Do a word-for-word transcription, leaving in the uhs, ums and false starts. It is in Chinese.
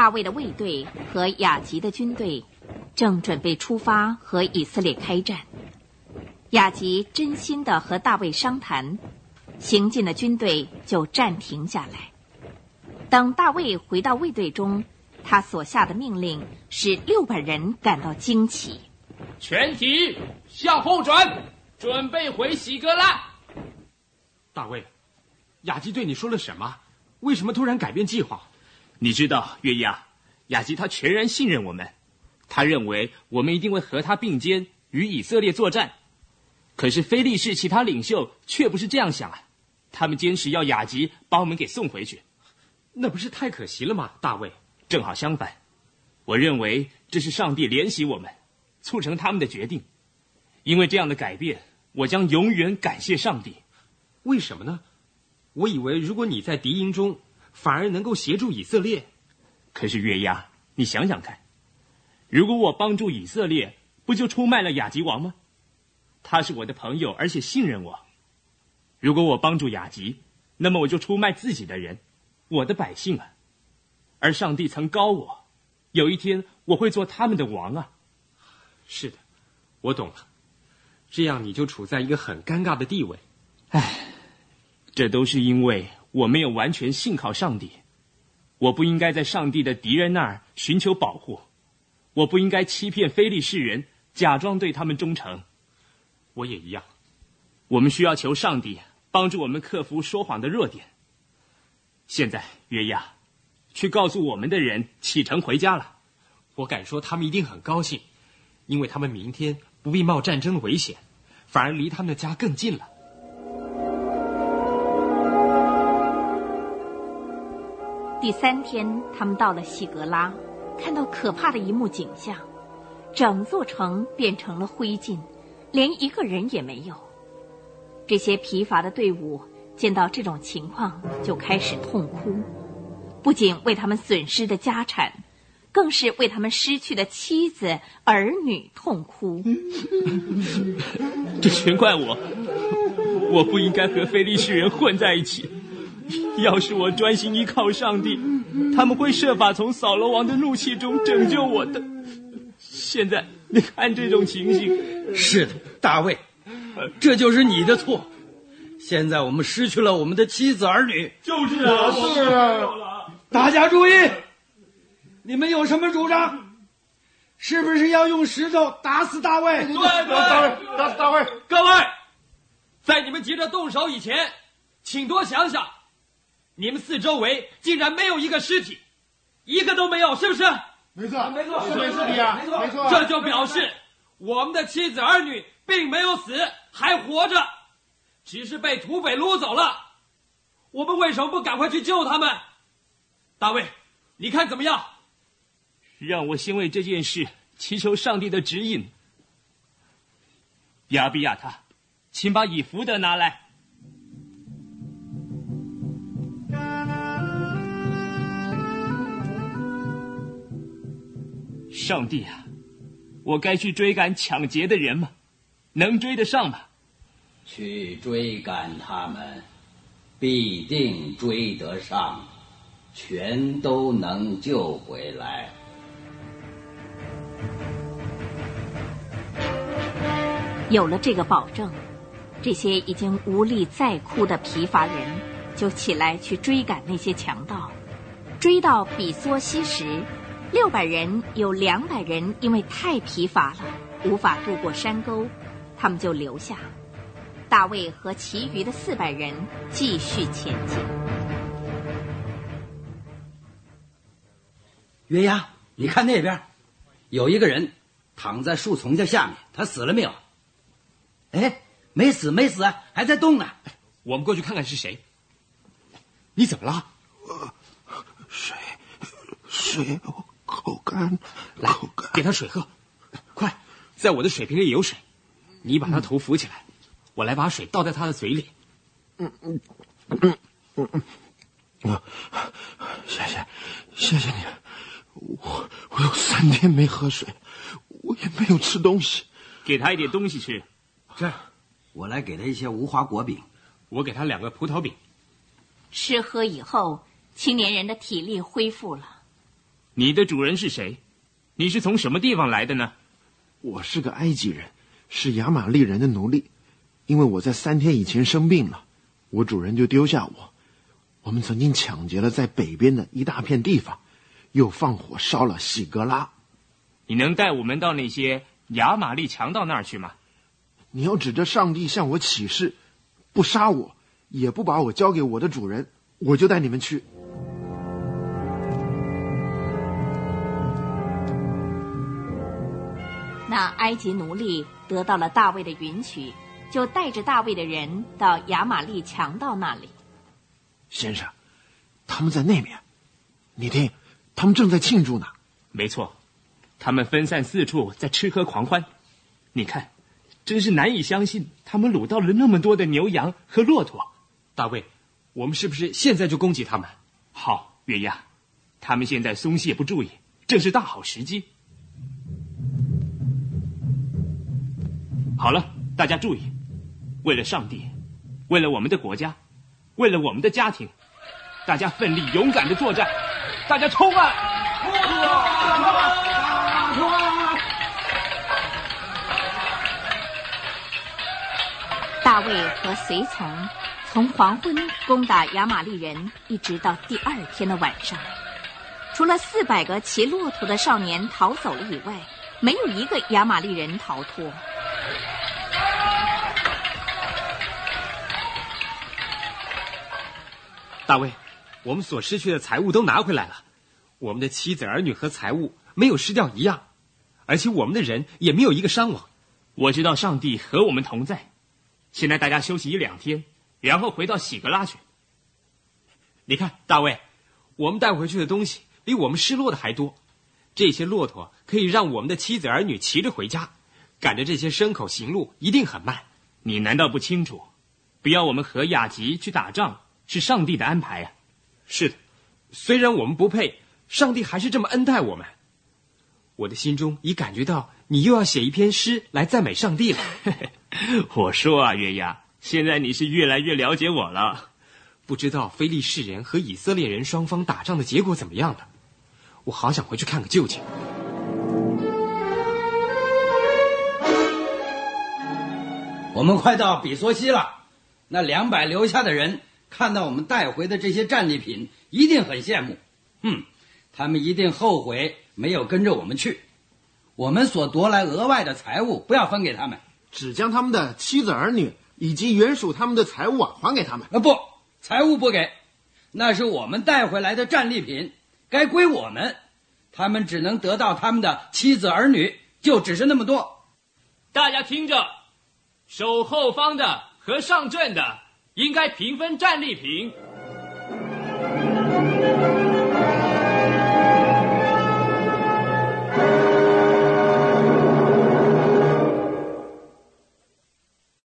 大卫的卫队和雅吉的军队正准备出发和以色列开战。雅吉真心地和大卫商谈，行进的军队就暂停下来。等大卫回到卫队中，他所下的命令使六百人感到惊奇。 全体向后转，准备回喜格拉。 大卫，雅吉对你说了什么？为什么突然改变计划？ 你知道，约押，雅吉他全然信任我们，他认为我们一定会和他并肩与以色列作战。可是非利士其他领袖却不是这样想啊，他们坚持要雅吉把我们给送回去。 那不是太可惜了吗？大卫， 正好相反，我认为这是上帝怜惜我们，促成他们的决定。因为这样的改变，我将永远感谢上帝。 为什么呢？我以为如果你在敌营中，反而能够协助以色列。 可是约押，你想想看，如果我帮助以色列，不就出卖了雅吉王吗？他是我的朋友，而且信任我。如果我帮助雅吉，那么我就出卖自己的人，我的百姓啊。而上帝曾膏我，有一天我会做他们的王啊。 是的，我懂了。这样你就处在一个很尴尬的地位。 唉，这都是因为我没有完全信靠上帝。我不应该在上帝的敌人那儿寻求保护，我不应该欺骗非利士人，假装对他们忠诚。 我也一样。 我们需要求上帝帮助我们克服说谎的弱点。现在约押，去告诉我们的人启程回家了。 我敢说他们一定很高兴，因为他们明天不必冒战争的危险，反而离他们的家更近了。 第三天，他们到了西格拉，看到可怕的一幕景象，整座城变成了灰烬，连一个人也没有。这些疲乏的队伍见到这种情况，就开始痛哭，不仅为他们损失的家产，更是为他们失去的妻子儿女痛哭。 这全怪我，我不应该和非利士人混在一起。要是我专心依靠上帝，他们会设法从扫罗王的怒气中拯救我的。现在你看这种情形。 是的，大卫，这就是你的错。现在我们失去了我们的妻子儿女。 就是啊，是啊。 大家注意，你们有什么主张？是不是要用石头打死大卫？ 对对，大卫，打死大卫。 各位，在你们急着动手以前，请多想想，你们四周围竟然没有一个尸体，一个都没有，是不是？ 没错， 没错， 是没错的啊，没错。 这就表示我们的妻子儿女并没有死，还活着，只是被土匪掳走了。我们为什么不赶快去救他们？大卫，你看怎么样？ 让我先为这件事祈求上帝的指引。亚比亚他，请把以弗得拿来。上帝啊，我该去追赶抢劫的人吗？能追得上吗？ 去追赶他们，必定追得上，全都能救回来。 有了这个保证，这些已经无力再哭的疲乏人就起来去追赶那些强盗。追到比索西时，六百人有两百人因为太疲乏了，无法渡过山沟，他们就留下。大卫和其余的四百人继续前进。 约押，你看那边，有一个人躺在树丛的下面，他死了没有？哎，没死没死，还在动呢。 我们过去看看是谁。你怎么了？ 呃，水，水，我口干， 来， 口干， 给他水喝。快，在我的水瓶里有水，你把他头扶起来，嗯、我来把水倒在他的嘴里。 嗯嗯嗯嗯嗯，啊，谢谢，谢谢你。我我有三天没喝水，我也没有吃东西。 给他一点东西吃。 这，我来给他一些无花果饼。 我给他两个葡萄饼。 吃喝以后，青年人的体力恢复了。 你的主人是谁？你是从什么地方来的呢？ 我是个埃及人，是亚玛力人的奴隶。因为我在三天以前生病了，我主人就丢下我。我们曾经抢劫了在北边的一大片地方，又放火烧了喜格拉。 你能带我们到那些亚玛力强盗那儿去吗？ 你要指着上帝向我起誓，不杀我，也不把我交给我的主人，我就带你们去。 那埃及奴隶得到了大卫的允许，就带着大卫的人到亚玛力强盗那里。 先生，他们在那边，你听，他们正在庆祝呢。 没错，他们分散四处，在吃喝狂欢。你看，真是难以相信，他们掳到了那么多的牛羊和骆驼。 大卫，我们是不是现在就攻击他们？ 好，约押，他们现在松懈不注意，正是大好时机。好了，大家注意，为了上帝，为了我们的国家，为了我们的家庭，大家奋力勇敢的作战，大家冲啊！ 大卫和随从从黄昏攻打亚玛力人，一直到第二天的晚上，除了四百个骑骆驼的少年逃走了以外，没有一个亚玛力人逃脱。 大卫，我们所失去的财物都拿回来了，我们的妻子儿女和财物没有失掉一样，而且我们的人也没有一个伤亡。 我知道上帝和我们同在。现在大家休息一两天，然后回到喜格拉去。 你看，大卫，我们带回去的东西比我们失落的还多。这些骆驼可以让我们的妻子儿女骑着回家，赶着这些牲口行路一定很慢。 你难道不清楚，不要我们和雅吉去打仗是上帝的安排啊？ 是的，虽然我们不配，上帝还是这么恩待我们。我的心中已感觉到你又要写一篇诗来赞美上帝了。 我说啊，约押，现在你是越来越了解我了。 不知道非利士人和以色列人双方打仗的结果怎么样了？我好想回去看个究竟。 我们快到比索西了，那两百留下的人看到我们带回的这些战利品，一定很羡慕。嗯，他们一定后悔没有跟着我们去。我们所夺来额外的财物，不要分给他们， 只将他们的妻子儿女以及原属他们的财物啊还给他们。 啊，不，财物不给，那是我们带回来的战利品，该归我们。他们只能得到他们的妻子儿女，就只是那么多。 大家听着，守后方的和上阵的应该平分战利品。